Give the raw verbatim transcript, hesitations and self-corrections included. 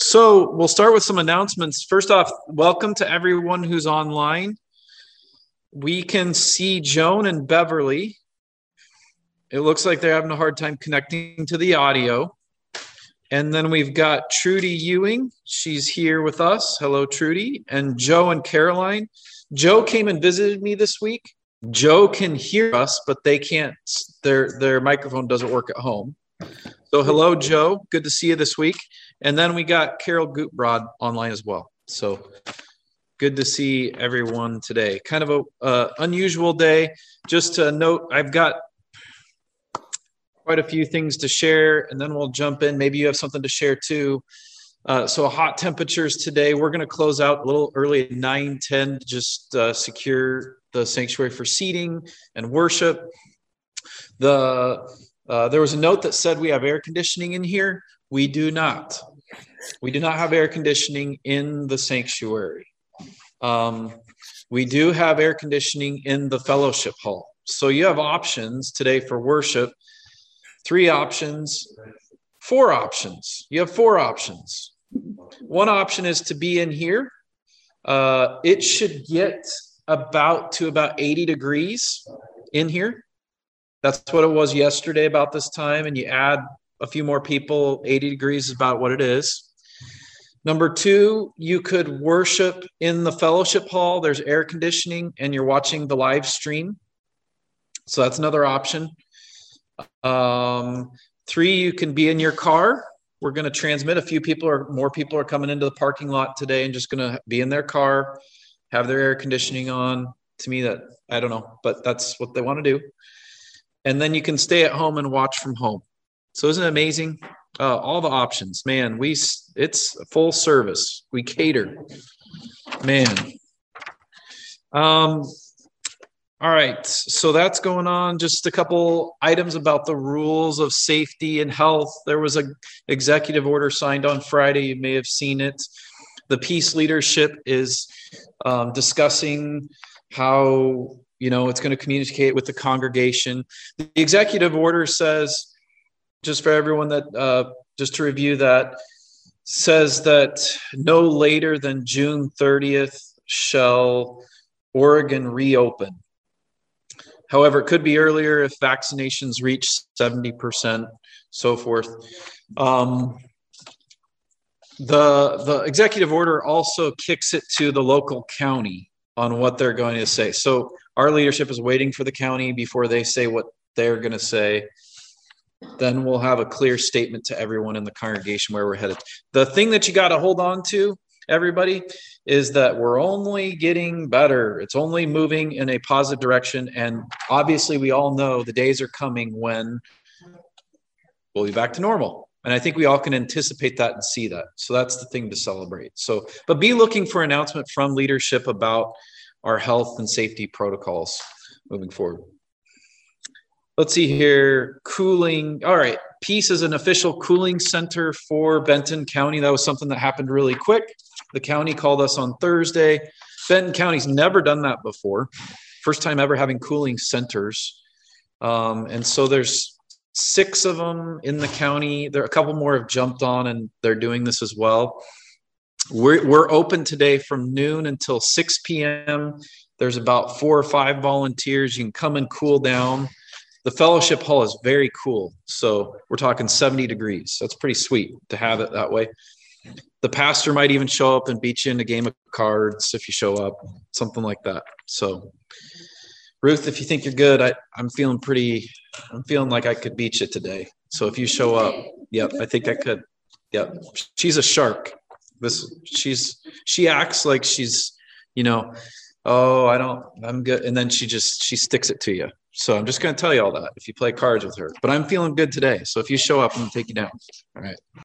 So we'll start with some announcements. First off, welcome to everyone who's online. We can see Joan and Beverly. It looks like they're having a hard time connecting to the audio. And then we've got Trudy Ewing. She's here with us. Hello, Trudy. And Joe and Caroline. Joe came and visited me this week. Joe can hear us, but they can't. Their, their microphone doesn't work at home. So hello, Joe. Good to see you this week. And then we got Carol Gutbrod online as well. So good to see everyone today. Kind of a uh, unusual day. Just to note, I've got quite a few things to share, and then we'll jump in. Maybe you have something to share too. Uh, so hot temperatures today. We're going to close out a little early at nine ten to just uh, secure the sanctuary for seating and worship. The uh, there was a note that said we have air conditioning in here. We do not. We do not have air conditioning in the sanctuary. Um, we do have air conditioning in the fellowship hall. So you have options today for worship. Three options, four options. You have four options. One option is to be in here. Uh, it should get about to about eighty degrees in here. That's what it was yesterday about this time. And you add a few more people, eighty degrees is about what it is. Number two, you could worship in the fellowship hall. There's air conditioning and you're watching the live stream. So that's another option. Um, three, you can be in your car. We're going to transmit. A few people or more people are coming into the parking lot today and just going to be in their car, have their air conditioning on. To me, that I don't know, but that's what they want to do. And then you can stay at home and watch from home. So isn't it amazing? Uh, all the options, man. We it's full service. We cater, man. Um. All right, so that's going on. Just a couple items about the rules of safety and health. There was an executive order signed on Friday. You may have seen it. The peace leadership is um, discussing how, you know, it's going to communicate with the congregation. The executive order says, just for everyone that, uh, just to review that, says that no later than June thirtieth shall Oregon reopen. However, it could be earlier if vaccinations reach seventy percent, so forth. Um, the, the executive order also kicks it to the local county on what they're going to say. So our leadership is waiting for the county before they say what they're going to say. Then we'll have a clear statement to everyone in the congregation where we're headed. The thing that you got to hold on to, everybody, is that we're only getting better. It's only moving in a positive direction. And obviously we all know the days are coming when we'll be back to normal. And I think we all can anticipate that and see that. So that's the thing to celebrate. So, but be looking for announcement from leadership about our health and safety protocols moving forward. Let's see here, cooling. All right, Peace is an official cooling center for Benton County. That was something that happened really quick. The county called us on Thursday. Benton County's never done that before. First time ever having cooling centers. Um, and so there's six of them in the county. There are a couple more have jumped on and they're doing this as well. We're, we're open today from noon until six p m There's about four or five volunteers. You can come and cool down. The fellowship hall is very cool. So we're talking seventy degrees. That's pretty sweet to have it that way. The pastor might even show up and beat you in a game of cards if you show up, something like that. So Ruth, if you think you're good, I, I'm feeling pretty, I'm feeling like I could beat you today. So if you show up, yep, I think I could. Yep. She's a shark. This, she's, she acts like she's, you know, oh, I don't, I'm good. And then she just, she sticks it to you. So I'm just going to tell you all that if you play cards with her. But I'm feeling good today. So if you show up, I'm going to take you down. All right.